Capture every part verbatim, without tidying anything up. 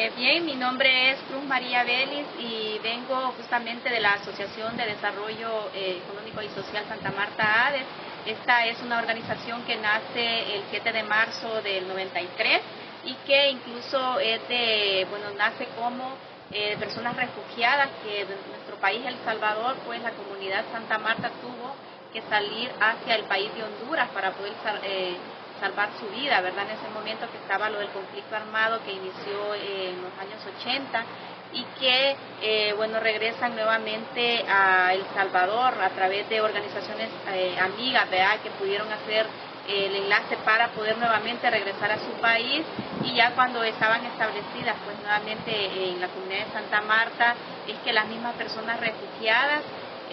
Eh, bien, mi nombre es Cruz María Vélez y vengo justamente de la Asociación de Desarrollo eh, Económico y Social Santa Marta A D E S. Esta es una organización que nace el siete de marzo del noventa y tres y que incluso es de, bueno, nace como eh, personas refugiadas que de nuestro país, El Salvador, pues la comunidad Santa Marta tuvo que salir hacia el país de Honduras para poder eh, salvar su vida, ¿verdad? En ese momento que estaba lo del conflicto armado que inició eh, en los años ochenta y que, eh, bueno, regresan nuevamente a El Salvador a través de organizaciones eh, amigas, ¿verdad? Que pudieron hacer eh, el enlace para poder nuevamente regresar a su país, y ya cuando estaban establecidas, pues nuevamente en la comunidad de Santa Marta, es que las mismas personas refugiadas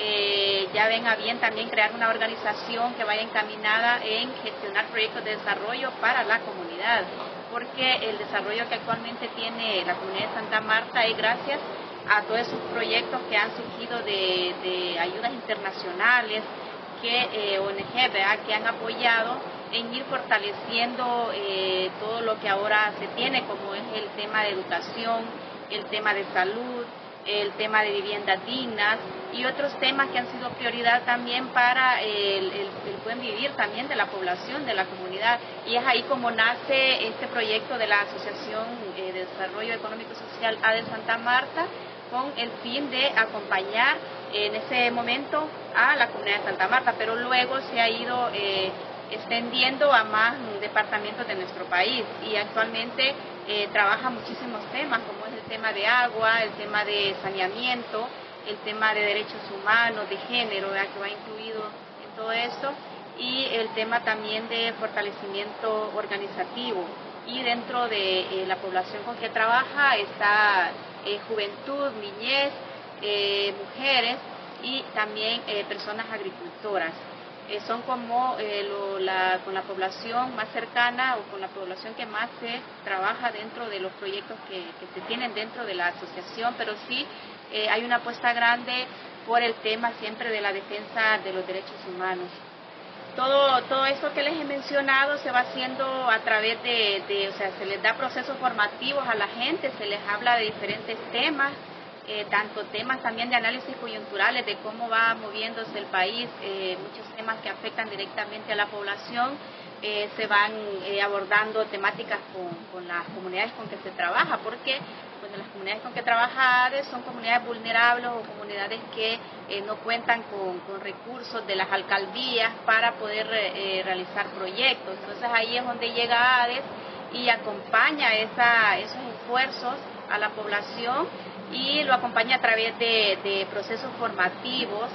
Eh, ya ven a bien también crear una organización que vaya encaminada en gestionar proyectos de desarrollo para la comunidad, porque el desarrollo que actualmente tiene la comunidad de Santa Marta es gracias a todos esos proyectos que han surgido de, de ayudas internacionales, que eh, O N G, ¿verdad?, que han apoyado en ir fortaleciendo eh, todo lo que ahora se tiene, como es el tema de educación, el tema de salud, el tema de viviendas dignas y otros temas que han sido prioridad también para el, el, el buen vivir también de la población, de la comunidad. Y es ahí como nace este proyecto de la Asociación eh, de Desarrollo Económico y Social A D E S Santa Marta, con el fin de acompañar en ese momento a la comunidad de Santa Marta, pero luego se ha ido eh, extendiendo a más departamentos de nuestro país, y actualmente eh, trabaja muchísimos temas, como es el tema de agua, el tema de saneamiento, el tema de derechos humanos, de género, ¿verdad?, que va incluido en todo esto, y el tema también de fortalecimiento organizativo. Y dentro de eh, la población con que trabaja está eh, juventud, niñez, eh, mujeres y también eh, personas agricultoras. Eh, son como eh, lo, la, con la población más cercana o con la población que más se trabaja dentro de los proyectos que, que se tienen dentro de la asociación, pero sí eh, hay una apuesta grande por el tema siempre de la defensa de los derechos humanos. Todo, todo eso que les he mencionado se va haciendo a través de, de, o sea, se les da procesos formativos a la gente, se les habla de diferentes temas, Eh, tanto temas también de análisis coyunturales de cómo va moviéndose el país, eh, muchos temas que afectan directamente a la población, eh, se van eh, abordando temáticas con, con las comunidades con que se trabaja, porque bueno, las comunidades con que trabaja A D E S son comunidades vulnerables o comunidades que eh, no cuentan con, con recursos de las alcaldías para poder eh, realizar proyectos. Entonces ahí es donde llega A D E S y acompaña esa, esos esfuerzos a la población, y lo acompaña a través de, de procesos formativos,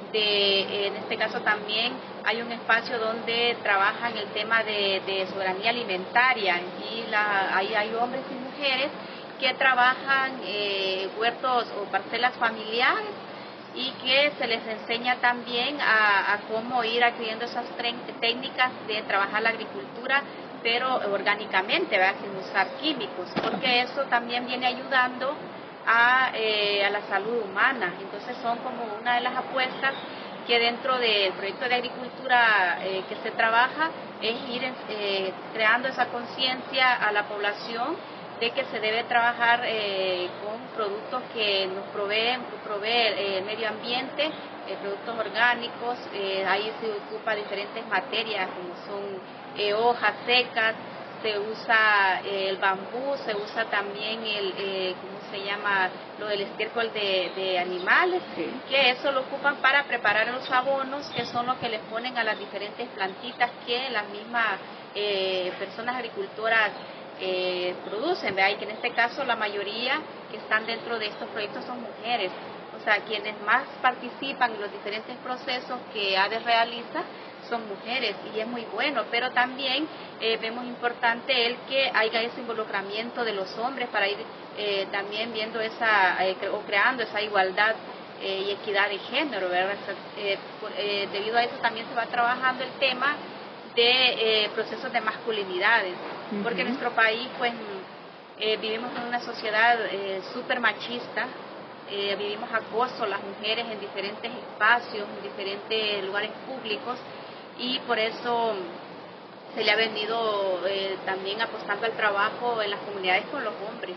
de, en este caso también hay un espacio donde trabajan el tema de, de soberanía alimentaria, y la, ahí hay hombres y mujeres que trabajan eh, huertos o parcelas familiares, y que se les enseña también a, a cómo ir adquiriendo esas técnicas de trabajar la agricultura, pero orgánicamente, ¿verdad?, sin usar químicos, porque eso también viene ayudando a, eh, a la salud humana. Entonces son como una de las apuestas que dentro del proyecto de agricultura eh, que se trabaja, es ir eh, creando esa conciencia a la población de que se debe trabajar eh, con productos que nos proveen, provee eh, el medio ambiente, eh, productos orgánicos. Eh, ahí se ocupa diferentes materias como son eh, hojas secas, se usa eh, el bambú, se usa también el, eh, ¿cómo se llama?, lo del estiércol de, de animales, sí, que eso lo ocupan para preparar los abonos, que son los que les ponen a las diferentes plantitas que las mismas eh, personas agricultoras eh, producen, ¿verdad? Y que en este caso la mayoría que están dentro de estos proyectos son mujeres. O sea, quienes más participan en los diferentes procesos que A D E S realiza son mujeres, y es muy bueno, pero también eh, vemos importante el que haya ese involucramiento de los hombres para ir eh, también viendo esa, eh, o creando esa igualdad eh, y equidad de género, ¿verdad? Eh, por, eh, debido a eso también se va trabajando el tema de eh, procesos de masculinidades, uh-huh, porque en nuestro país pues eh, vivimos en una sociedad eh, súper machista. Eh, vivimos acoso las mujeres en diferentes espacios, en diferentes lugares públicos, y por eso se le ha venido eh, también apostando al trabajo en las comunidades con los hombres,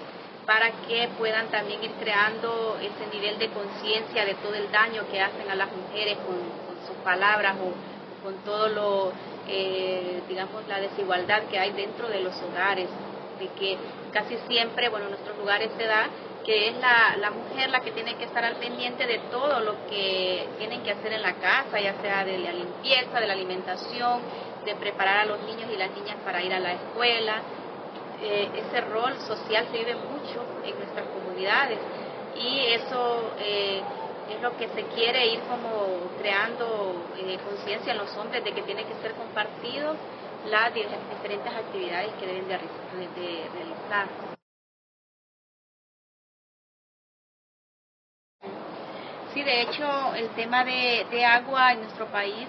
para que puedan también ir creando ese nivel de conciencia de todo el daño que hacen a las mujeres con, con sus palabras o con todo lo, eh, digamos, la desigualdad que hay dentro de los hogares, de que casi siempre, bueno, en nuestros lugares se da que es la, la mujer la que tiene que estar al pendiente de todo lo que tienen que hacer en la casa, ya sea de la limpieza, de la alimentación, de preparar a los niños y las niñas para ir a la escuela. Eh, ese rol social se vive mucho en nuestras comunidades y eso eh, es lo que se quiere ir como creando eh, conciencia en los hombres de que tiene que ser compartido las diferentes actividades que deben de, de, de realizar. Sí, de hecho, el tema de, de agua en nuestro país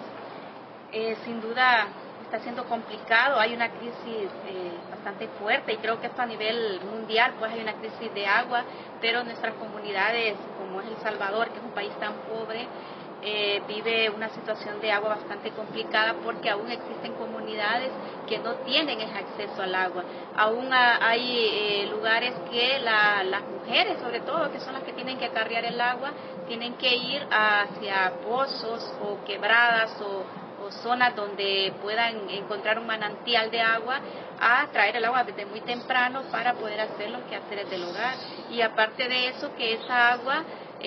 eh, sin duda está siendo complicado. Hay una crisis eh, bastante fuerte y creo que esto a nivel mundial, pues hay una crisis de agua, pero nuestras comunidades, como es El Salvador, que es un país tan pobre, eh, vive una situación de agua bastante complicada porque aún existen comunidades que no tienen ese acceso al agua. Aún hay eh, lugares que la, las mujeres, sobre todo, que son las que tienen que acarrear el agua, tienen que ir hacia pozos o quebradas o, o zonas donde puedan encontrar un manantial de agua a traer el agua desde muy temprano para poder hacer los quehaceres del hogar. Y aparte de eso, que esa agua,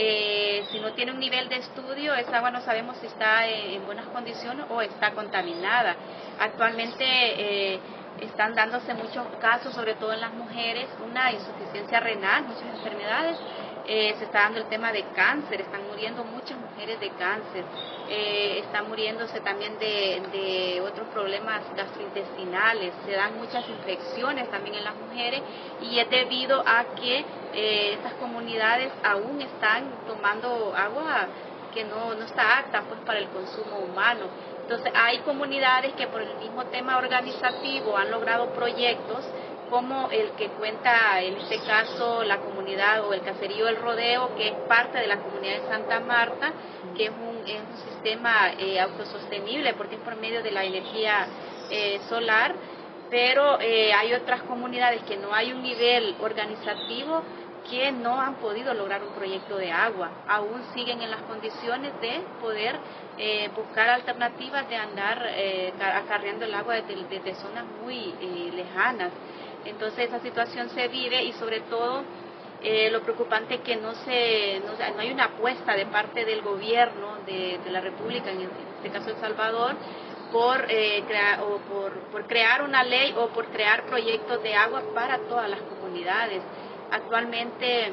eh, si no tiene un nivel de estudio, esa agua no sabemos si está en, en buenas condiciones o está contaminada. Actualmente eh, están dándose muchos casos, sobre todo en las mujeres, una insuficiencia renal, muchas enfermedades. Eh, se está dando el tema de cáncer, están muriendo muchas mujeres de cáncer, eh, están muriéndose también de, de otros problemas gastrointestinales, se dan muchas infecciones también en las mujeres y es debido a que eh, estas comunidades aún están tomando agua que no, no está apta pues para el consumo humano. Entonces hay comunidades que por el mismo tema organizativo han logrado proyectos como el que cuenta en este caso la comunidad o el caserío El Rodeo, que es parte de la comunidad de Santa Marta, que es un, es un sistema eh, autosostenible porque es por medio de la energía eh, solar, pero eh, hay otras comunidades que no hay un nivel organizativo que no han podido lograr un proyecto de agua, aún siguen en las condiciones de poder eh, buscar alternativas de andar eh, acarreando el agua desde, desde zonas muy eh, lejanas. Entonces esa situación se vive y sobre todo eh, lo preocupante es que no, se, no, no hay una apuesta de parte del gobierno de, de la República, en este caso El Salvador, por, eh, crea, o por, por crear una ley o por crear proyectos de agua para todas las comunidades. Actualmente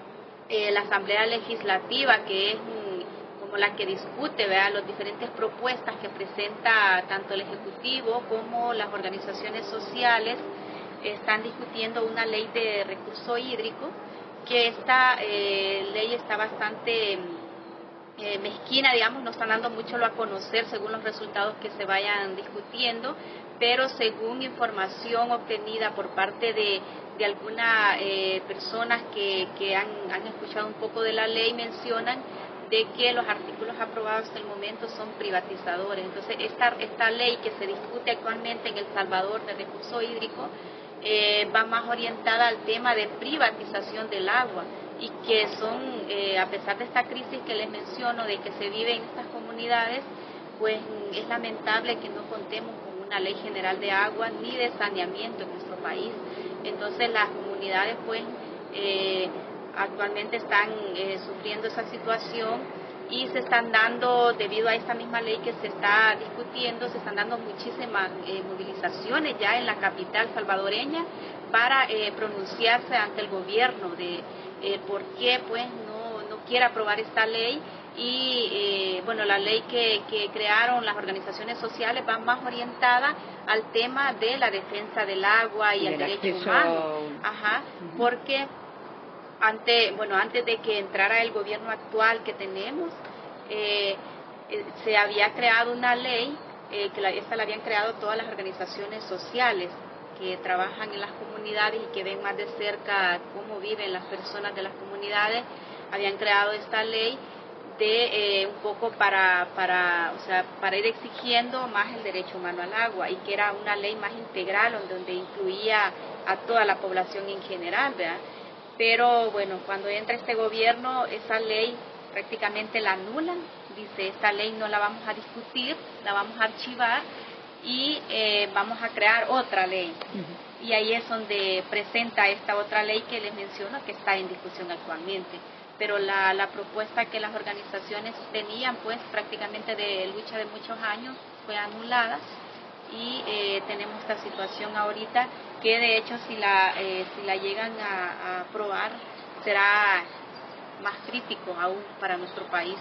eh, la Asamblea Legislativa, que es mm, como la que discute ¿verdad? Las diferentes propuestas que presenta tanto el Ejecutivo como las organizaciones sociales, están discutiendo una ley de recurso hídrico, que esta eh, ley está bastante eh, mezquina, digamos, no están dando mucho lo a conocer según los resultados que se vayan discutiendo, pero según información obtenida por parte de, de algunas eh, personas que, que han, han escuchado un poco de la ley, mencionan de que los artículos aprobados hasta el momento son privatizadores. Entonces, esta, esta ley que se discute actualmente en El Salvador de recurso hídrico, Eh, va más orientada al tema de privatización del agua y que son, eh, a pesar de esta crisis que les menciono, de que se vive en estas comunidades, pues es lamentable que no contemos con una ley general de agua ni de saneamiento en nuestro país. Entonces las comunidades pues eh, actualmente están eh, sufriendo esa situación y se están dando, debido a esta misma ley que se está discutiendo, se están dando muchísimas eh, movilizaciones ya en la capital salvadoreña para eh, pronunciarse ante el gobierno de eh, por qué pues no, no quiere aprobar esta ley y eh, bueno, la ley que, que crearon las organizaciones sociales va más orientada al tema de la defensa del agua y el derecho humano. Ajá, porque Ante, bueno, antes de que entrara el gobierno actual que tenemos, eh, eh, se había creado una ley, eh, que la, esta la habían creado todas las organizaciones sociales que trabajan en las comunidades y que ven más de cerca cómo viven las personas de las comunidades. Habían creado esta ley de eh, un poco para, para, o sea, para ir exigiendo más el derecho humano al agua y que era una ley más integral donde incluía a toda la población en general, ¿verdad? pero bueno, cuando entra este gobierno, esa ley prácticamente la anulan, dice esta ley no la vamos a discutir, la vamos a archivar y eh, vamos a crear otra ley. Uh-huh. Y ahí es donde presenta esta otra ley que les menciono que está en discusión actualmente. Pero la, la propuesta que las organizaciones tenían, pues prácticamente de lucha de muchos años, fue anulada y eh, tenemos esta situación ahorita que de hecho si la, eh, si la llegan a, a aprobar será más crítico aún para nuestro país.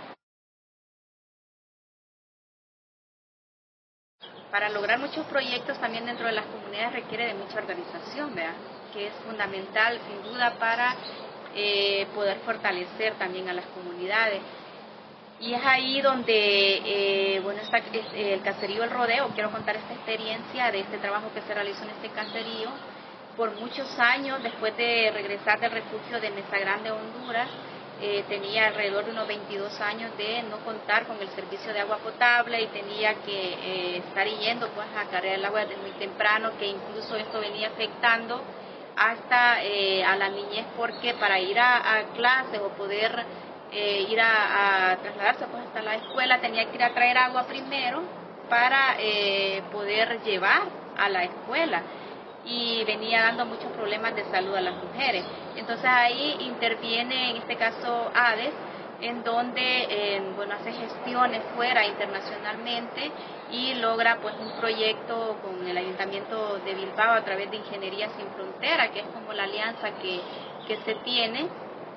Para lograr muchos proyectos también dentro de las comunidades requiere de mucha organización, ¿verdad? Que es fundamental sin duda para eh, poder fortalecer también a las comunidades. Y es ahí donde, eh, bueno, está eh, el caserío El Rodeo. Quiero contar esta experiencia de este trabajo que se realizó en este caserío. Por muchos años, después de regresar del refugio de Mesa Grande, Honduras, eh, tenía alrededor de unos veintidós años de no contar con el servicio de agua potable y tenía que eh, estar yendo pues, a cargar el agua desde muy temprano, que incluso esto venía afectando hasta eh, a la niñez, porque para ir a, a clases o poder eh, ir a, a trasladarse pues, hasta la escuela tenía que ir a traer agua primero para eh, poder llevar a la escuela. Y venía dando muchos problemas de salud a las mujeres. Entonces ahí interviene en este caso ADES, en donde eh, bueno, hace gestiones fuera internacionalmente y logra pues un proyecto con el Ayuntamiento de Bilbao a través de Ingeniería Sin Frontera, que es como la alianza que, que se tiene,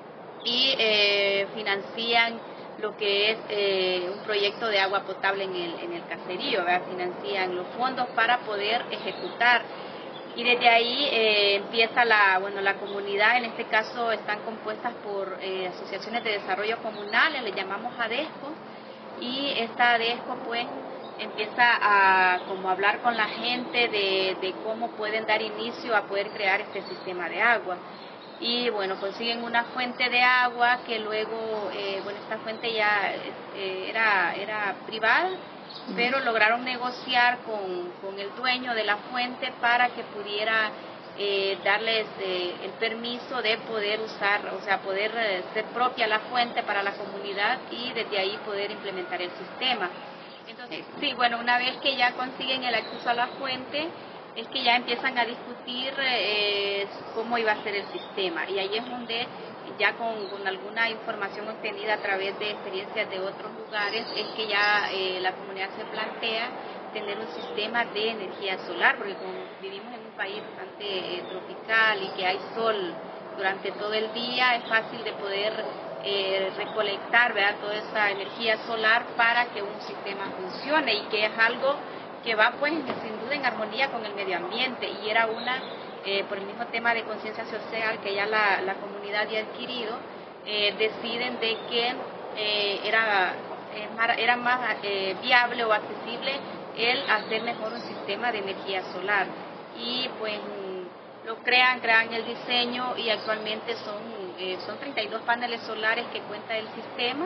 y eh, financian lo que es eh, un proyecto de agua potable en el, en el caserío, ¿verdad? Financian los fondos para poder ejecutar. Y desde ahí eh, empieza la, bueno, la comunidad, en este caso están compuestas por eh, asociaciones de desarrollo comunales, le llamamos ADESCO, y esta ADESCO pues empieza a como hablar con la gente de, de cómo pueden dar inicio a poder crear este sistema de agua. Y bueno, consiguen una fuente de agua que luego, eh, bueno, esta fuente ya eh, era, era privada, pero lograron negociar con, con el dueño de la fuente para que pudiera eh, darles eh, el permiso de poder usar, o sea, poder eh, ser propia la fuente para la comunidad y desde ahí poder implementar el sistema. Entonces, sí, bueno, una vez que ya consiguen el acceso a la fuente, es que ya empiezan a discutir eh, cómo iba a ser el sistema. Y ahí es donde ya con, con alguna información obtenida a través de experiencias de otros lugares, es que ya eh, la comunidad se plantea tener un sistema de energía solar, porque como vivimos en un país bastante eh, tropical y que hay sol durante todo el día, es fácil de poder eh, recolectar, ¿verdad?, toda esa energía solar para que un sistema funcione, y que es algo que va pues sin duda en armonía con el medio ambiente, y era una, eh, por el mismo tema de conciencia social que ya la, la comunidad había adquirido, eh, deciden de que eh, era, eh, era más eh, viable o accesible el hacer mejor un sistema de energía solar, y pues lo crean, crean el diseño, y actualmente son, eh, son treinta y dos paneles solares que cuenta el sistema.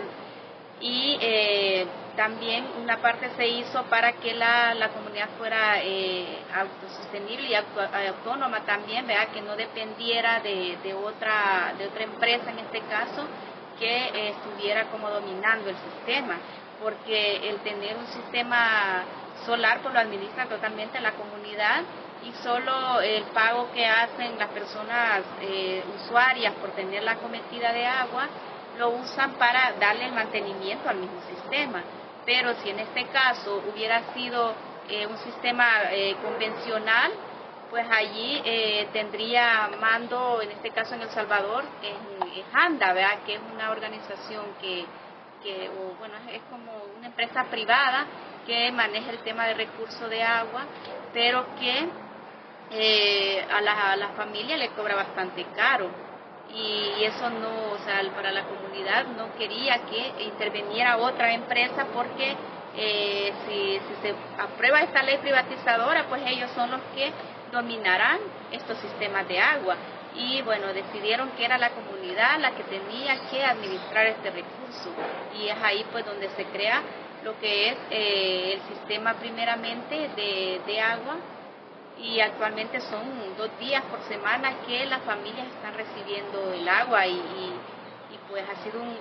Y eh, también una parte se hizo para que la, la comunidad fuera eh, autosostenible y auto, autónoma también, ¿verdad?, que no dependiera de, de, otra, de otra empresa en este caso que eh, estuviera como dominando el sistema, porque el tener un sistema solar pues lo administra totalmente la comunidad, y solo el pago que hacen las personas eh, usuarias por tener la cometida de agua lo usan para darle el mantenimiento al mismo sistema. Pero si en este caso hubiera sido eh, un sistema eh, convencional, pues allí eh, tendría mando, en este caso en El Salvador, en, en ANDA, ¿verdad?, que es una organización que, que o, bueno, es como una empresa privada que maneja el tema de recursos de agua, pero que eh, a la, a la familia le cobra bastante caro. Y eso no, o sea, para la comunidad no quería que interviniera otra empresa, porque eh, si, si se aprueba esta ley privatizadora, pues ellos son los que dominarán estos sistemas de agua. Y bueno, decidieron que era la comunidad la que tenía que administrar este recurso, y es ahí pues donde se crea lo que es eh, el sistema primeramente de, de agua, y actualmente son dos días por semana que las familias están recibiendo el agua y, y, y pues ha sido un,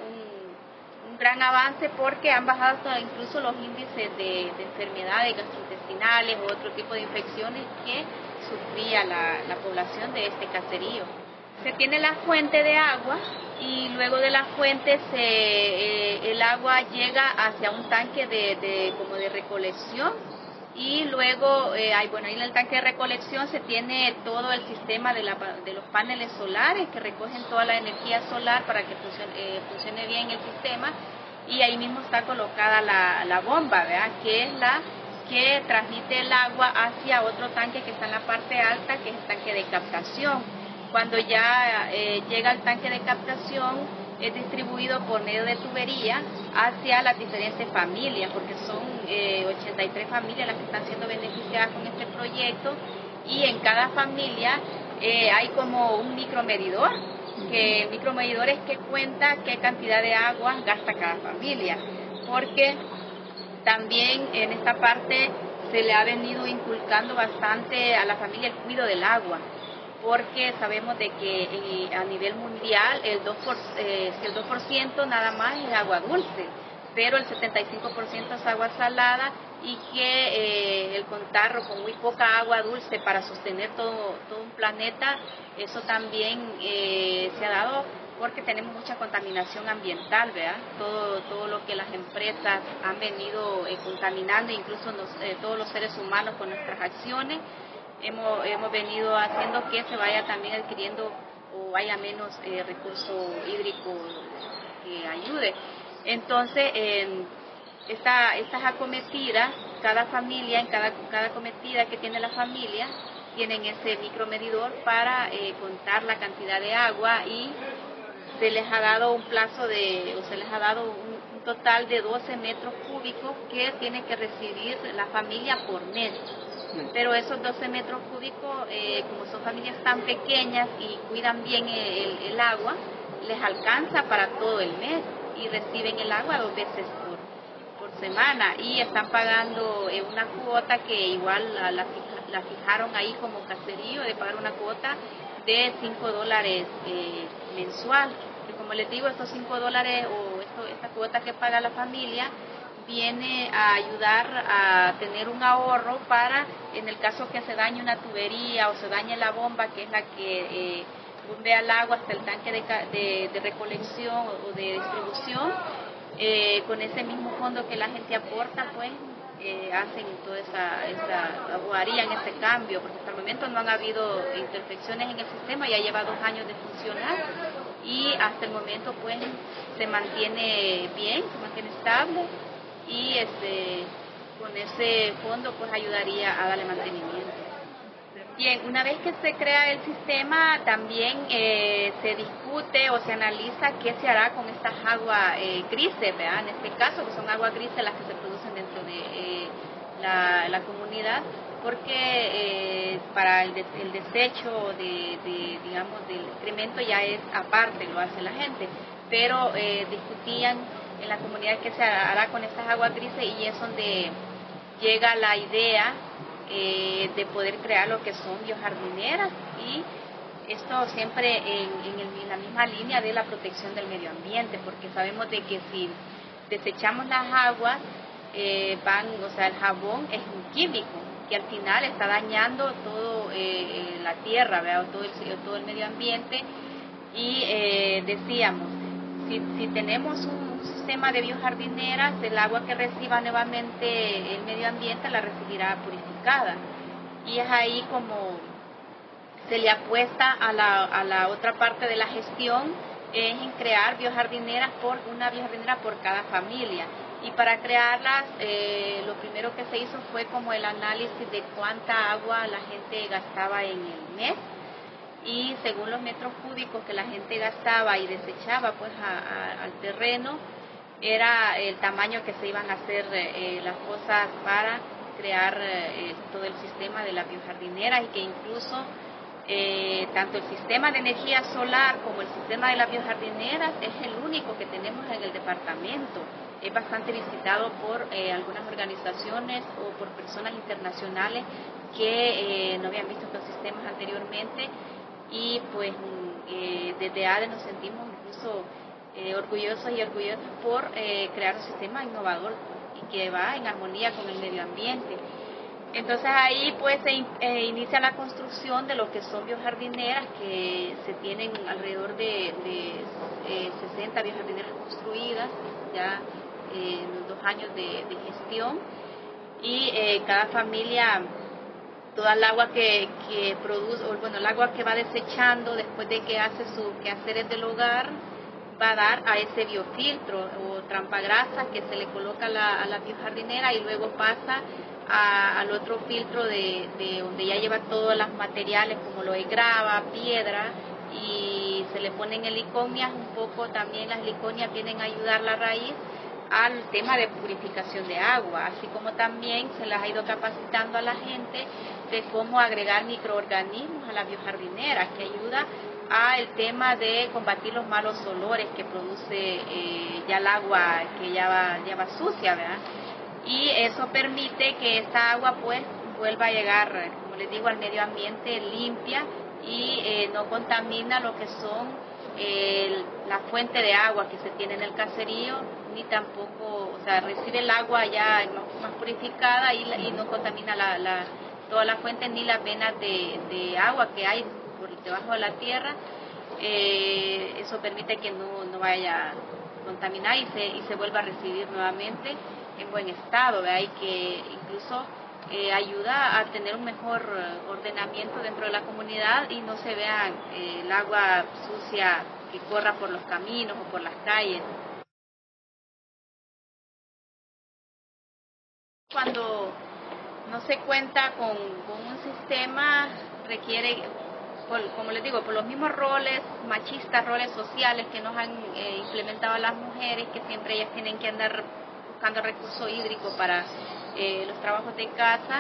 un, un gran avance porque han bajado incluso los índices de, de enfermedades gastrointestinales u otro tipo de infecciones que sufría la, la población de este caserío. Se tiene la fuente de agua y luego de la fuente se, eh, el agua llega hacia un tanque de, de como de recolección y luego eh, hay, bueno, ahí en el tanque de recolección se tiene todo el sistema de, la, de los paneles solares que recogen toda la energía solar para que funcione, eh, funcione bien el sistema, y ahí mismo está colocada la, la bomba, ¿verdad? Que es la que transmite el agua hacia otro tanque que está en la parte alta, que es el tanque de captación. Cuando ya eh, llega al tanque de captación, es distribuido por medio de tubería hacia las diferentes familias, porque son eh, ochenta y tres familias las que están siendo beneficiadas con este proyecto, y en cada familia eh, hay como un micromedidor, que el micromedidor es que cuenta qué cantidad de agua gasta cada familia, porque también en esta parte se le ha venido inculcando bastante a la familia el cuidado del agua, porque sabemos de que eh, a nivel mundial el dos por ciento, eh, el dos por ciento nada más es agua dulce, pero el setenta y cinco por ciento es agua salada, y que eh, el contar con muy poca agua dulce para sostener todo, todo un planeta, eso también eh, se ha dado porque tenemos mucha contaminación ambiental, ¿verdad? Todo, todo lo que las empresas han venido eh, contaminando, incluso nos, eh, todos los seres humanos con nuestras acciones, hemos, hemos venido haciendo que se vaya también adquiriendo o haya menos eh, recurso hídrico que ayude. Entonces, eh, esta, estas acometidas, cada familia, en cada, cada acometida que tiene la familia, tienen ese micromedidor para eh, contar la cantidad de agua, y se les ha dado un plazo de, o se les ha dado un, un total de doce metros cúbicos que tiene que recibir la familia por mes. Pero esos doce metros cúbicos, eh, como son familias tan pequeñas y cuidan bien el, el agua, les alcanza para todo el mes y reciben el agua dos veces por, por semana, y están pagando eh, una cuota que igual la, la, la fijaron ahí como caserío, de pagar una cuota de cinco dólares eh, mensual. Y como les digo, estos cinco dólares o esto, esta cuota que paga la familia viene a ayudar a tener un ahorro para, en el caso que se dañe una tubería o se dañe la bomba, que es la que eh, bombea el agua hasta el tanque de, de, de recolección o de distribución, eh, con ese mismo fondo que la gente aporta, pues eh, hacen toda esa, esa, o harían ese cambio, porque hasta el momento no han habido imperfecciones en el sistema, ya lleva dos años de funcionar, y hasta el momento pues se mantiene bien, se mantiene estable, y este con ese fondo pues ayudaría a darle mantenimiento. Bien, una vez que se crea el sistema, también eh, se discute o se analiza qué se hará con estas aguas eh, grises, ¿verdad? En este caso, que son aguas grises las que se producen dentro de eh, la, la comunidad, porque eh, para el, de, el desecho de, de, digamos, del excremento ya es aparte, lo hace la gente, pero eh, discutían en la comunidad qué se hará con estas aguas grises, y es donde llega la idea Eh, de poder crear lo que son biojardineras, y esto siempre en, en, el, en la misma línea de la protección del medio ambiente, porque sabemos de que si desechamos las aguas, eh, van, o sea, el jabón es un químico que al final está dañando todo eh, la tierra, ¿verdad? Todo el, todo el medio ambiente, y eh, decíamos, si, si tenemos un sistema de biojardineras, el agua que reciba nuevamente el medio ambiente la recibirá purificada, y es ahí como se le apuesta a la, a la otra parte de la gestión, es en crear biojardineras, por una biojardinera por cada familia, y para crearlas eh, lo primero que se hizo fue como el análisis de cuánta agua la gente gastaba en el mes, y según los metros cúbicos que la gente gastaba y desechaba pues a, a, al terreno, era el tamaño que se iban a hacer eh, las cosas para crear eh, todo el sistema de la biojardinera, y que incluso eh, tanto el sistema de energía solar como el sistema de las biojardineras es el único que tenemos en el departamento. es bastante visitado por eh, algunas organizaciones o por personas internacionales que eh, no habían visto estos sistemas anteriormente, y pues eh, desde A D E nos sentimos incluso eh, orgullosos y orgullosas por eh, crear un sistema innovador y que va en armonía con el medio ambiente. Entonces ahí pues se eh, inicia la construcción de lo que son biojardineras, que se tienen alrededor de, de eh, sesenta biojardineras construidas ya eh, en los dos años de, de gestión, y eh, cada familia, toda el agua que, que produce, o bueno, el agua que va desechando después de que hace sus quehaceres del hogar, va a dar a ese biofiltro o trampa grasa que se le coloca a la, a la biojardinera, y luego pasa a, al otro filtro de, de donde ya lleva todos los materiales como lo de grava, piedra, y se le ponen heliconias un poco. También las heliconias vienen a ayudar la raíz al tema de purificación de agua, así como también se les ha ido capacitando a la gente de cómo agregar microorganismos a la biojardinera, que ayuda al tema de combatir los malos olores que produce eh, ya el agua que ya va, ya va sucia, ¿verdad? Y eso permite que esta agua pues vuelva a llegar, como les digo, al medio ambiente limpia, y eh, no contamina lo que son eh, la fuente de agua que se tiene en el caserío, ni tampoco, o sea, recibe el agua ya más, más purificada, y, y no contamina la, la, toda la fuente ni las venas de, de agua que hay por debajo de la tierra. Eh, eso permite que no, no vaya a contaminar y se, y se vuelva a recibir nuevamente en buen estado, ¿verdad? Y que incluso eh, ayuda a tener un mejor ordenamiento dentro de la comunidad y no se vea eh, el agua sucia que corra por los caminos o por las calles. Cuando no se cuenta con, con un sistema, requiere, por, como les digo, por los mismos roles machistas, roles sociales que nos han eh, implementado las mujeres, que siempre ellas tienen que andar buscando recursos hídricos para eh, los trabajos de casa,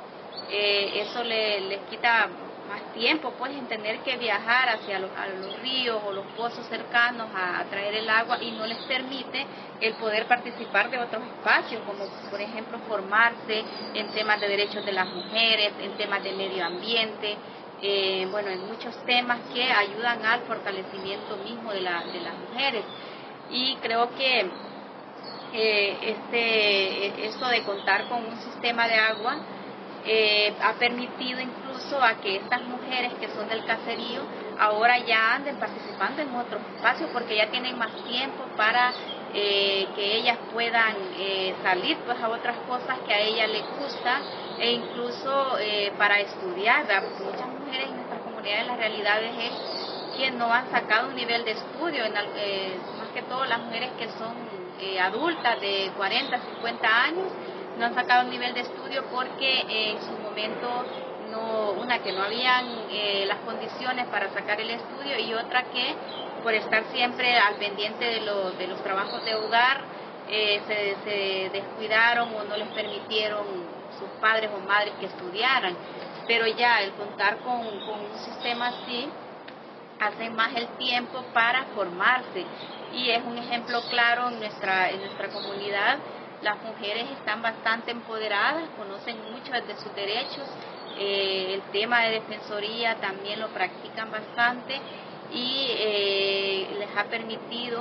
eh, eso le, les quita más tiempo pues en tener que viajar hacia los, a los ríos o los pozos cercanos a, a traer el agua, y no les permite el poder participar de otros espacios, como por ejemplo formarse en temas de derechos de las mujeres, en temas de medio ambiente, eh, bueno, en muchos temas que ayudan al fortalecimiento mismo de, la, de las mujeres. Y creo que eh, este, esto de contar con un sistema de agua Eh, ha permitido incluso a que estas mujeres que son del caserío ahora ya anden participando en otros espacios, porque ya tienen más tiempo para eh, que ellas puedan eh, salir pues a otras cosas que a ella les gusta, e incluso eh, para estudiar, ¿verdad? Porque muchas mujeres en nuestras comunidades, la realidad es que no han sacado un nivel de estudio, en, eh, más que todo las mujeres que son eh, adultas de cuarenta, cincuenta años, no han sacado un nivel de estudio porque eh, en su momento, no, una que no habían eh, las condiciones para sacar el estudio, y otra que por estar siempre al pendiente de, lo, de los trabajos de hogar eh, se, se descuidaron o no les permitieron sus padres o madres que estudiaran. Pero ya el contar con, con un sistema así hace más el tiempo para formarse, y es un ejemplo claro en nuestra, en nuestra comunidad. Las mujeres están bastante empoderadas, conocen mucho de sus derechos, eh, el tema de defensoría también lo practican bastante, y eh, les ha permitido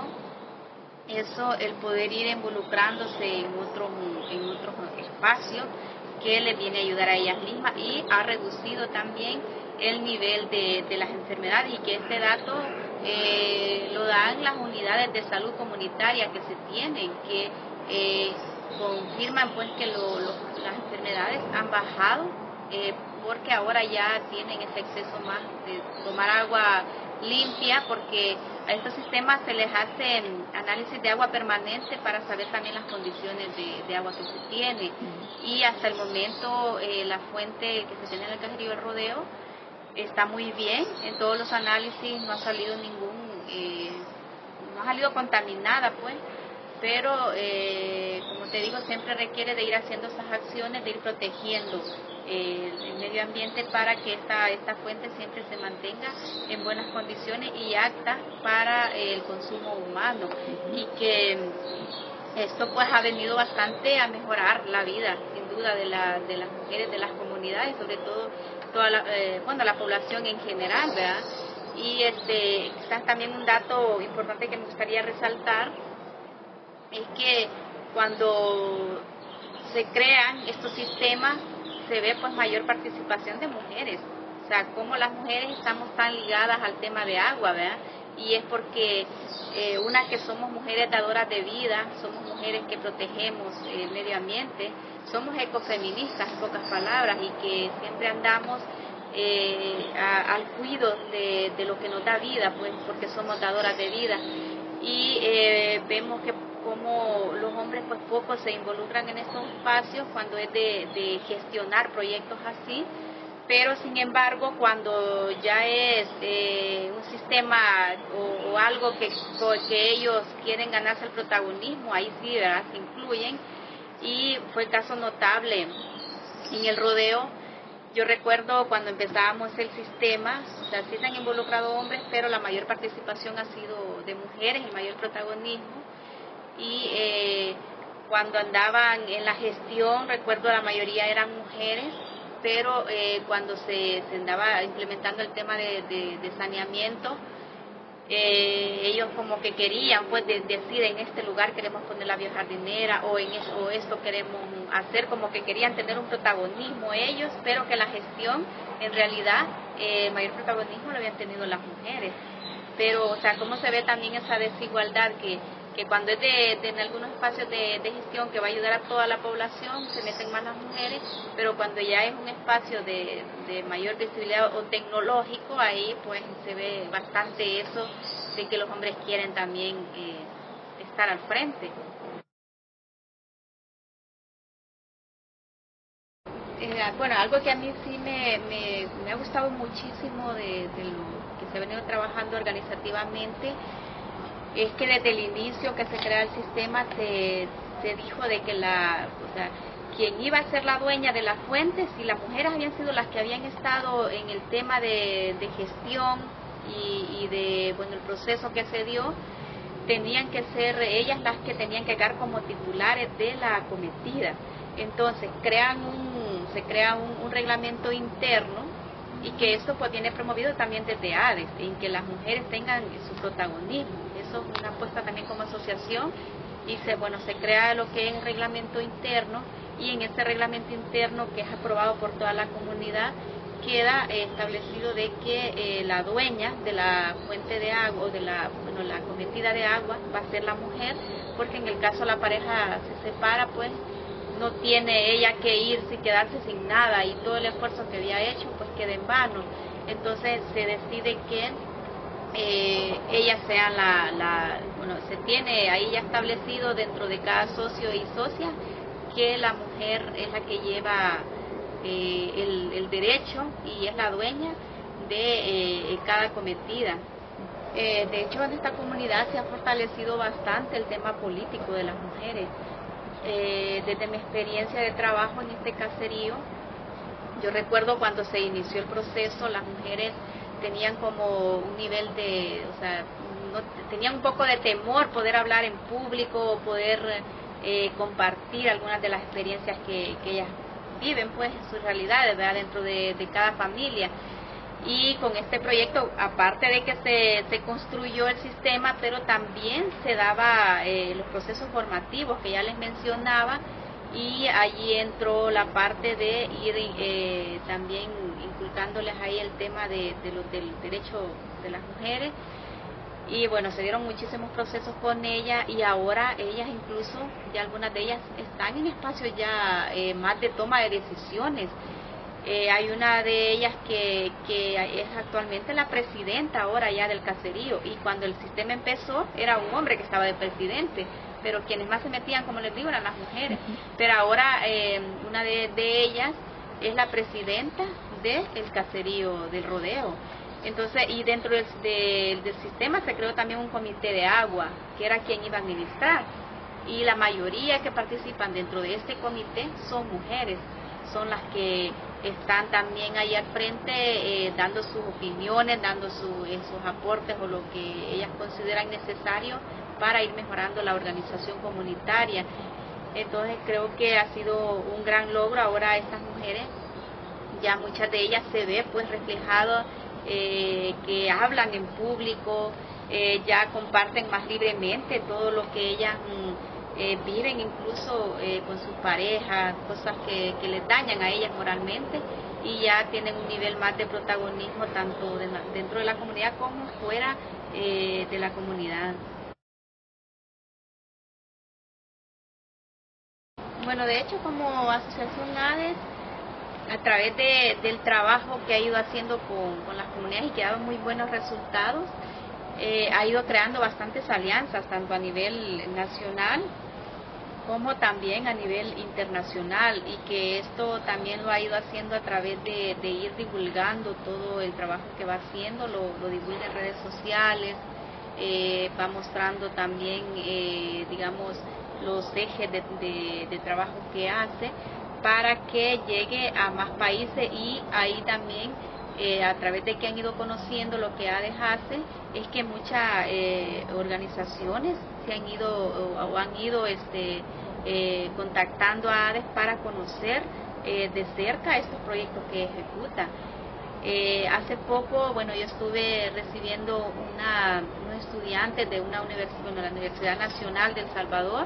eso, el poder ir involucrándose en otros en otros espacios que les viene a ayudar a ellas mismas, y ha reducido también el nivel de, de las enfermedades, y que este dato eh, lo dan las unidades de salud comunitaria que se tienen, que eh, confirman pues que lo, lo, las enfermedades han bajado, eh, porque ahora ya tienen ese exceso más de tomar agua limpia, porque a estos sistemas se les hace análisis de agua permanente para saber también las condiciones de, de agua que se tiene, y hasta el momento eh, la fuente que se tiene en el caserío del Rodeo está muy bien, en todos los análisis no ha salido ningún, eh, no ha salido contaminada pues, pero eh, como te digo, siempre requiere de ir haciendo esas acciones, de ir protegiendo eh, el medio ambiente para que esta, esta fuente siempre se mantenga en buenas condiciones y apta para eh, el consumo humano, y que Esto pues ha venido bastante a mejorar la vida, sin duda, de, la, de las mujeres de las comunidades, sobre todo toda la, eh, bueno, la población en general, ¿verdad? Y este, quizás también un dato importante que me gustaría resaltar es que cuando se crean estos sistemas se ve pues mayor participación de mujeres, o sea, como las mujeres estamos tan ligadas al tema de agua, ¿verdad? Y es porque eh, una que somos mujeres dadoras de vida, somos mujeres que protegemos el medio ambiente, somos ecofeministas en pocas palabras y que siempre andamos eh, a, al cuidado de, de lo que nos da vida, pues porque somos dadoras de vida y eh, vemos que como los hombres pues poco se involucran en estos espacios cuando es de, de gestionar proyectos así, pero sin embargo cuando ya es eh, un sistema o, o algo que, que ellos quieren ganarse el protagonismo, ahí sí, ¿verdad?, se incluyen. Y fue caso notable en el rodeo. Yo recuerdo cuando empezábamos el sistema, o sea, sí se han involucrado hombres, pero la mayor participación ha sido de mujeres, el mayor protagonismo. Y eh, cuando andaban en la gestión, recuerdo la mayoría eran mujeres, pero eh, cuando se, se andaba implementando el tema de, de, de saneamiento, eh, ellos como que querían pues de, decir en este lugar queremos poner la biojardinera o en eso, o esto queremos hacer, como que querían tener un protagonismo ellos, pero que la gestión en realidad eh, mayor protagonismo lo habían tenido las mujeres. Pero o sea, cómo se ve también esa desigualdad que que cuando es de, de en algunos espacios de, de gestión que va a ayudar a toda la población, se meten más las mujeres, pero cuando ya es un espacio de, de mayor visibilidad o tecnológico, ahí pues se ve bastante eso de que los hombres quieren también eh, estar al frente. Eh, bueno, algo que a mí sí me, me, me ha gustado muchísimo de, de lo que se ha venido trabajando organizativamente es que desde el inicio que se crea el sistema se, se dijo de que la, o sea, quien iba a ser la dueña de las fuentes, si las mujeres habían sido las que habían estado en el tema de, de gestión y, y de, bueno, el proceso que se dio, tenían que ser ellas las que tenían que quedar como titulares de la acometida. Entonces crean un, se crea un, un reglamento interno y que esto pues viene promovido también desde ADES, en que las mujeres tengan su protagonismo. Eso es una apuesta también como asociación y se, bueno, se crea lo que es el reglamento interno y en ese reglamento interno que es aprobado por toda la comunidad queda eh, establecido de que eh, la dueña de la fuente de agua o de la, bueno, la acometida de agua va a ser la mujer, porque en el caso la pareja se separa, pues no tiene ella que irse y quedarse sin nada y todo el esfuerzo que había hecho pues queda en vano. Entonces se decide que eh, ella sea la, la, bueno, se tiene ahí ya establecido dentro de cada socio y socia que la mujer es la que lleva eh, el, el derecho y es la dueña de eh, cada cometida. Eh, de hecho en esta comunidad se ha fortalecido bastante el tema político de las mujeres. Eh, desde mi experiencia de trabajo en este caserío, yo recuerdo cuando se inició el proceso, las mujeres tenían como un nivel de, o sea, no, tenían un poco de temor poder hablar en público, poder eh, compartir algunas de las experiencias que, que ellas viven, pues, sus realidades, ¿verdad?, dentro de, de cada familia. Y con este proyecto, aparte de que se, se construyó el sistema, pero también se daba eh, los procesos formativos que ya les mencionaba, y allí entró la parte de ir eh, también inculcándoles ahí el tema de, de lo, del derecho de las mujeres. Y bueno, se dieron muchísimos procesos con ella y ahora ellas incluso, ya algunas de ellas están en espacios ya eh, más de toma de decisiones. Eh, hay una de ellas que, que es actualmente la presidenta ahora ya del caserío, y cuando el sistema empezó era un hombre que estaba de presidente, pero quienes más se metían, como les digo, eran las mujeres. Pero ahora eh, una de, de ellas es la presidenta del caserío del rodeo. Entonces, y dentro del, del, del sistema se creó también un comité de agua, que era quien iba a administrar, y la mayoría que participan dentro de este comité son mujeres, son las que están también ahí al frente eh, dando sus opiniones, dando su, esos aportes o lo que ellas consideran necesario para ir mejorando la organización comunitaria. Entonces creo que ha sido un gran logro. Ahora estas mujeres, ya muchas de ellas se ve pues reflejado eh, que hablan en público, eh, ya comparten más libremente todo lo que ellas mm, eh, viven, incluso eh, con sus parejas, cosas que, que les dañan a ellas moralmente, y ya tienen un nivel más de protagonismo tanto de la, dentro de la comunidad como fuera eh, de la comunidad. Bueno, de hecho, como Asociación ADES, a través de, del trabajo que ha ido haciendo con, con las comunidades y que ha dado muy buenos resultados, eh, ha ido creando bastantes alianzas, tanto a nivel nacional como también a nivel internacional, y que esto también lo ha ido haciendo a través de, de ir divulgando todo el trabajo que va haciendo, lo, lo divulga en redes sociales, eh, va mostrando también, eh, digamos, los ejes de, de, de trabajo que hace para que llegue a más países, y ahí también eh, a través de que han ido conociendo lo que ADES hace, es que muchas eh, organizaciones se han ido o, o han ido este, eh, contactando a ADES para conocer eh, de cerca estos proyectos que ejecuta. Eh, hace poco, bueno, yo estuve recibiendo una, unos estudiantes de una universidad, bueno, la Universidad Nacional de El Salvador,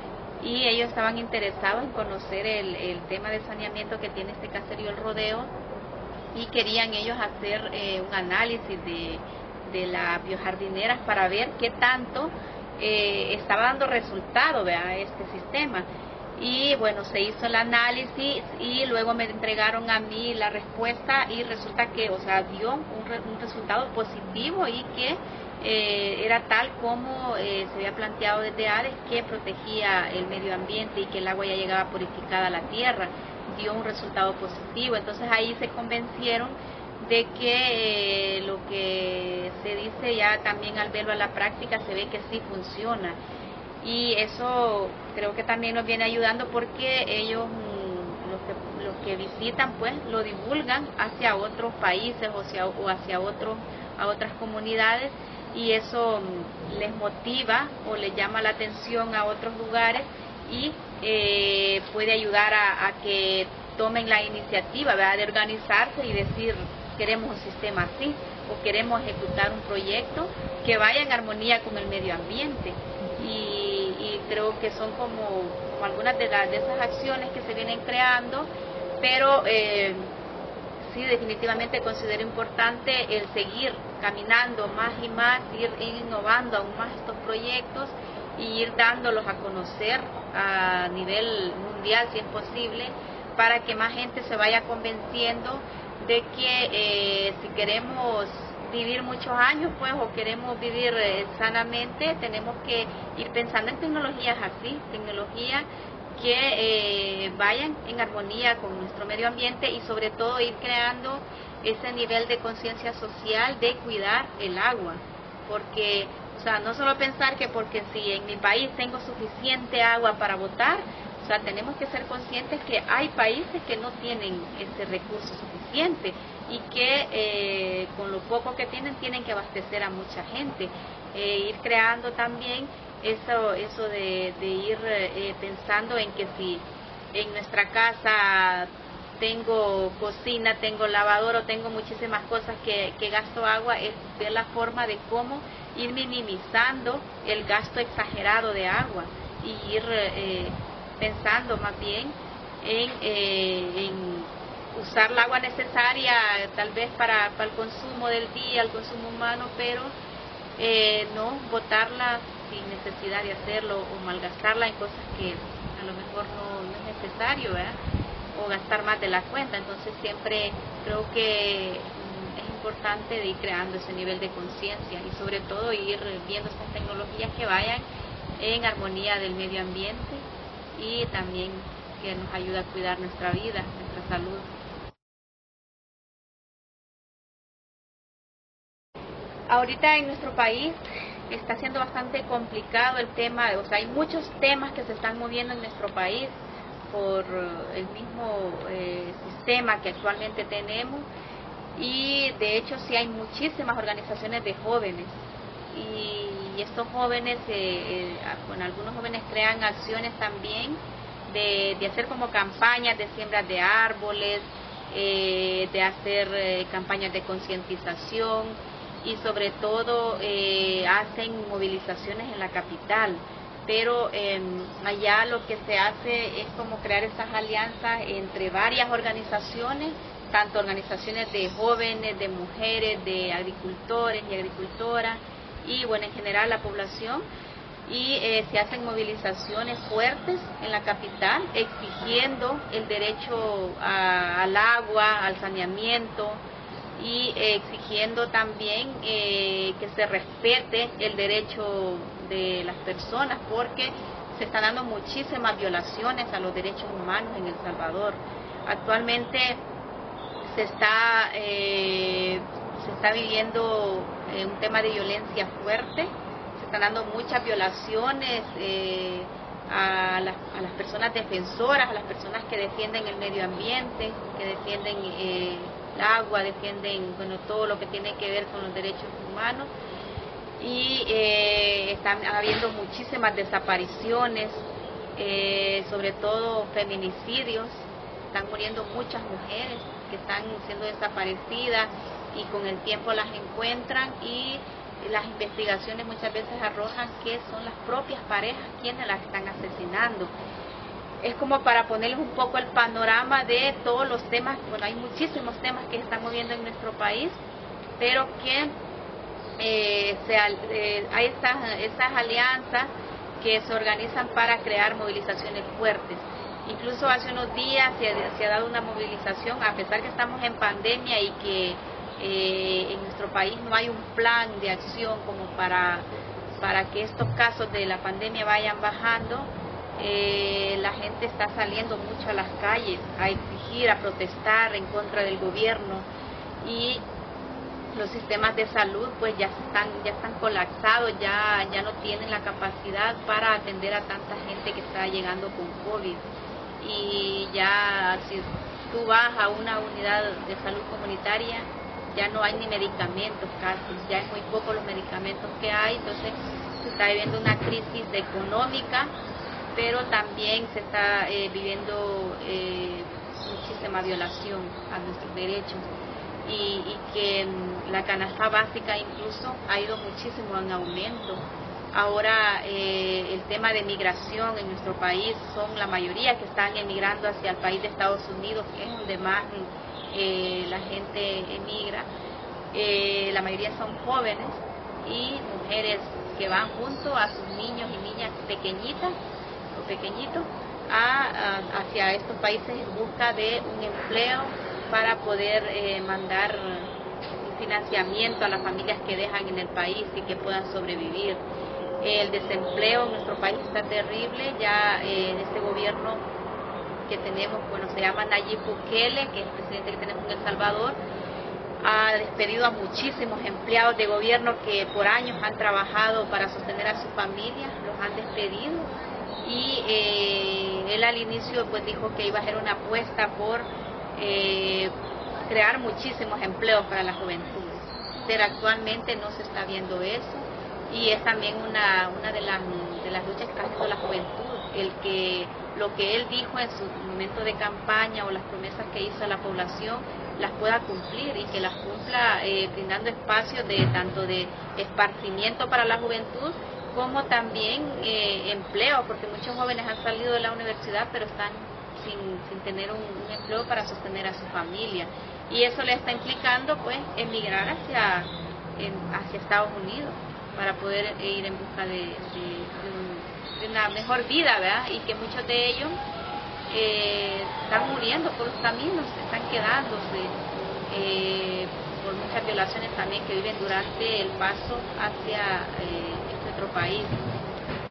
y ellos estaban interesados en conocer el, el tema de saneamiento que tiene este caserío El Rodeo, y querían ellos hacer eh, un análisis de, de las biojardineras para ver qué tanto eh, estaba dando resultado, ¿verdad?, este sistema. Y bueno, se hizo el análisis y luego me entregaron a mí la respuesta, y resulta que, o sea, dio un, re, un resultado positivo, y que eh, era tal como eh, se había planteado desde ADES, que protegía el medio ambiente y que el agua ya llegaba purificada a la tierra. Dio un resultado positivo. Entonces ahí se convencieron de que eh, lo que se dice ya también al verlo a la práctica se ve que sí funciona. Y eso creo que también nos viene ayudando, porque ellos, los que, los que visitan, pues lo divulgan hacia otros países o hacia, o hacia otros, a otras comunidades, y eso les motiva o les llama la atención a otros lugares, y eh, puede ayudar a, a que tomen la iniciativa, ¿verdad?, de organizarse y decir: queremos un sistema así, o queremos ejecutar un proyecto que vaya en armonía con el medio ambiente. Y, y creo que son como, como algunas de, las, de esas acciones que se vienen creando, pero eh, sí, definitivamente considero importante el seguir caminando más y más, ir, ir innovando aún más estos proyectos y ir dándolos a conocer a nivel mundial, si es posible, para que más gente se vaya convenciendo de que eh, si queremos vivir muchos años, pues, o queremos vivir eh, sanamente, tenemos que ir pensando en tecnologías así, tecnologías que eh, vayan en armonía con nuestro medio ambiente, y sobre todo ir creando ese nivel de conciencia social de cuidar el agua, porque, o sea, no solo pensar que porque si en mi país tengo suficiente agua para botar, o sea, tenemos que ser conscientes que hay países que no tienen ese recurso suficiente, y que eh, con lo poco que tienen tienen que abastecer a mucha gente. Eh, ir creando también eso, eso de, de ir eh, pensando en que si en nuestra casa tengo cocina, tengo lavadora, tengo muchísimas cosas que, que gasto agua, es ver la forma de cómo ir minimizando el gasto exagerado de agua, y ir eh, pensando más bien en, eh, en usar el agua necesaria tal vez para, para el consumo del día, el consumo humano, pero eh, no botarla sin necesidad de hacerlo, o malgastarla en cosas que a lo mejor no, no es necesario, ¿verdad?, o gastar más de la cuenta. Entonces siempre creo que mm, es importante de ir creando ese nivel de conciencia, y sobre todo ir viendo estas tecnologías que vayan en armonía del medio ambiente, y también que nos ayude a cuidar nuestra vida, nuestra salud. Ahorita en nuestro país está siendo bastante complicado el tema, o sea, hay muchos temas que se están moviendo en nuestro país, por el mismo eh, sistema que actualmente tenemos, y de hecho sí hay muchísimas organizaciones de jóvenes, y, y estos jóvenes, eh, eh, bueno, algunos jóvenes crean acciones también de, de hacer como campañas de siembra de árboles, eh, de hacer eh, campañas de concientización, y sobre todo eh, hacen movilizaciones en la capital. Pero eh, allá lo que se hace es como crear esas alianzas entre varias organizaciones, tanto organizaciones de jóvenes, de mujeres, de agricultores y agricultoras, y bueno, en general la población, y eh, se hacen movilizaciones fuertes en la capital exigiendo el derecho a, al agua, al saneamiento, y eh, exigiendo también eh, que se respete el derecho de las personas, porque se están dando muchísimas violaciones a los derechos humanos en El Salvador. Actualmente se está, eh, se está viviendo eh, un tema de violencia fuerte, se están dando muchas violaciones eh, a, las, a las personas defensoras, a las personas que defienden el medio ambiente, que defienden eh, el agua, defienden, bueno, todo lo que tiene que ver con los derechos humanos, y eh, están habiendo muchísimas desapariciones, eh, sobre todo feminicidios. Están muriendo muchas mujeres que están siendo desaparecidas, y con el tiempo las encuentran, y las investigaciones muchas veces arrojan que son las propias parejas quienes las están asesinando. Es como para ponerles un poco el panorama de todos los temas. Bueno, hay muchísimos temas que se están moviendo en nuestro país, pero que eh, se, eh, hay estas, estas alianzas que se organizan para crear movilizaciones fuertes. Incluso hace unos días se, se ha dado una movilización, a pesar que estamos en pandemia y que eh, en nuestro país no hay un plan de acción como para, para que estos casos de la pandemia vayan bajando. Eh, la gente está saliendo mucho a las calles a exigir, a protestar en contra del gobierno, y los sistemas de salud pues ya están ya están colapsados, ya ya no tienen la capacidad para atender a tanta gente que está llegando con COVID, y ya si tú vas a una unidad de salud comunitaria ya no hay ni medicamentos casi, ya es muy poco los medicamentos que hay. Entonces se está viviendo una crisis económica, pero también se está eh, viviendo eh, muchísima violación a nuestros derechos, y, y que mm, la canasta básica incluso ha ido muchísimo en aumento. Ahora eh, el tema de migración en nuestro país, son la mayoría que están emigrando hacia el país de Estados Unidos, que es donde más eh, la gente emigra. Eh, la mayoría son jóvenes y mujeres que van junto a sus niños y niñas pequeñitas pequeñitos a, a, hacia estos países en busca de un empleo para poder eh, mandar un financiamiento a las familias que dejan en el país y que puedan sobrevivir. El desempleo en nuestro país está terrible. Ya eh, este gobierno que tenemos, bueno, se llama Nayib Bukele, que es el presidente que tenemos en El Salvador, ha despedido a muchísimos empleados de gobierno que por años han trabajado para sostener a sus familias, los han despedido. Y eh, él al inicio pues dijo que iba a hacer una apuesta por eh, crear muchísimos empleos para la juventud, pero actualmente no se está viendo eso, y es también una, una de, las, de las luchas que está haciendo la juventud, el que lo que él dijo en su momento de campaña o las promesas que hizo a la población las pueda cumplir, y que las cumpla eh, brindando espacios de tanto de esparcimiento para la juventud como también eh, empleo, porque muchos jóvenes han salido de la universidad pero están sin, sin tener un, un empleo para sostener a su familia, y eso le está implicando pues emigrar hacia, en, hacia Estados Unidos para poder ir en busca de, de, de, un, de una mejor vida, ¿verdad? Y que muchos de ellos eh, están muriendo por los caminos, están quedándose eh, por muchas violaciones también que viven durante el paso hacia eh, nuestro país.